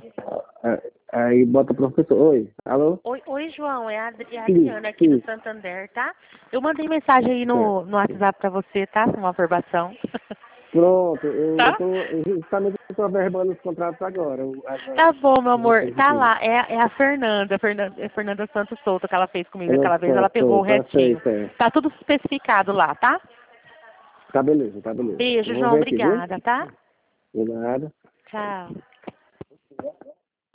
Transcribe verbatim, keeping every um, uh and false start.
Aí bota professor. Oi, alô? Oi, oi, João, é a, Adri- é a Sim, Adriana aqui sim. do Santander, tá? Eu mandei mensagem aí Certo. no, no WhatsApp pra você, tá? Com uma aprovação. Pronto, eu, eu Tá? tô, eu justamente estou averbando os contratos agora, o- as, Tá bom, meu as amor. outras Tá aqui. lá. É, é a Fernanda, Fernanda, é a Fernanda Santos Souto que ela fez comigo Ela aquela vez. Ela só, pegou só, o tá, sei, restinho. sei. Tá tudo especificado lá, tá? Tá beleza, tá beleza. Beijo, Eu vou João. ver aqui, viu? Obrigada, tá? De nada. Tchau.